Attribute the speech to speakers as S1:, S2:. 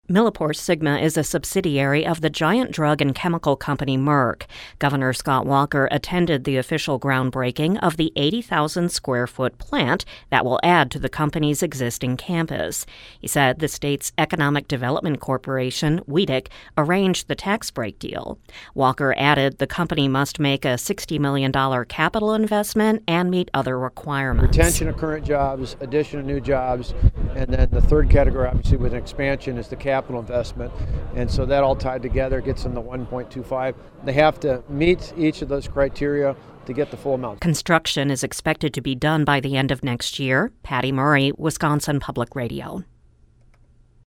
S1: MilliporeSigma is a subsidiary of the giant drug and chemical company Merck. Governor Scott Walker attended the official groundbreaking of the 80,000-square-foot plant that will add to the company's existing campus. He said the state's Economic Development Corporation, WEDC, arranged the tax break deal. Walker added the company must make a $60 million capital investment and meet other requirements.
S2: Retention of current jobs, addition of new jobs, and then the third category, obviously, with an expansion is the capital investment. And so that all tied together gets them the 1.25. They have to meet each of those criteria to get the full amount.
S1: Construction is expected to be done by the end of next year. Patty Murray, Wisconsin Public Radio.